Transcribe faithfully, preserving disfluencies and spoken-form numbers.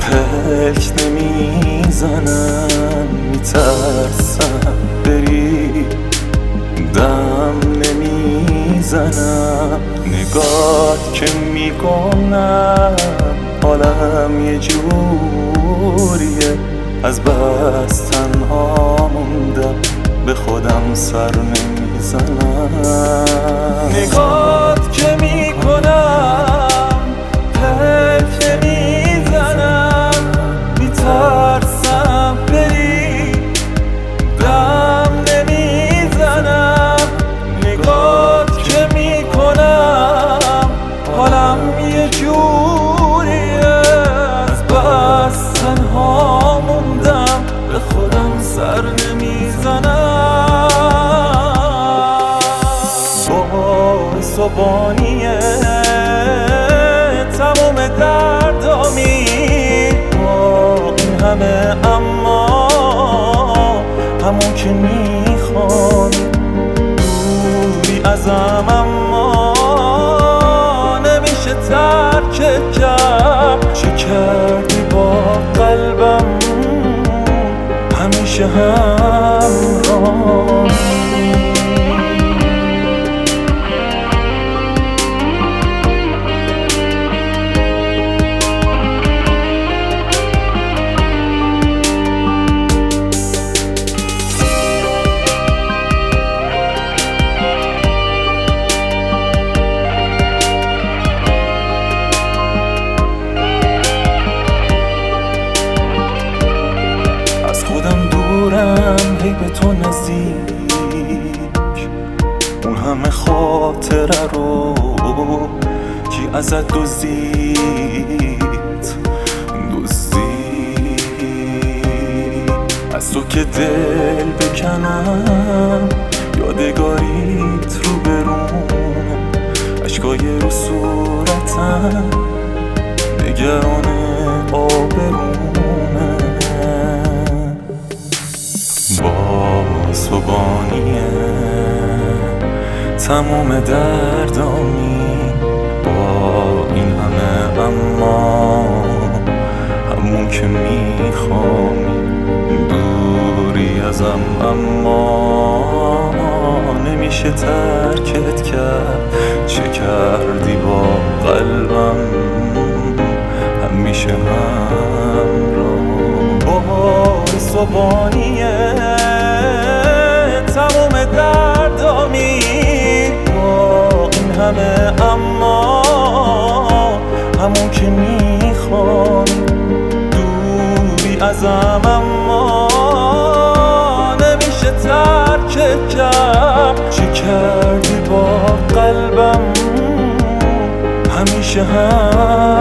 پلک نمیزنم، میترسم بری، دم نمیزنم. نگات که میکنم حالم یه جوریه، از بس تنها موندم به خودم سر نمیزنم. نگات که میکنم پلک نمیزنم، میترسم بری، دم نمیزنم. نگات که میکنم حالم یه جوریه، از بس تنها موندم به خودم سر نمیزنم. باعث و بانیه تموم دردامی با این همه، اما همون که میخوام دوری ازم، اما نمیشه ترکت کرد. چه کردی با قلبم همیشه همراهی. هی به تو نزدیک، اون همه خاطره رو کی ازت دزدید دزدید. از تو که دل بکنم یادگاریت رو برون، اشکای رو صورتم نگران آبرونه. باز و بانیه تموم دردامی با این همه، اما همون که میخوامی دوری ازم، اما نمیشه ترکت کرد. چه کردی با قلبم همیشه همراه. باعث و بانیه تموم دردامی با این همه، اما همون که میخوام دوری ازم، اما نمیشه ترکت کرد. چه کردی با قلبم همیشه هم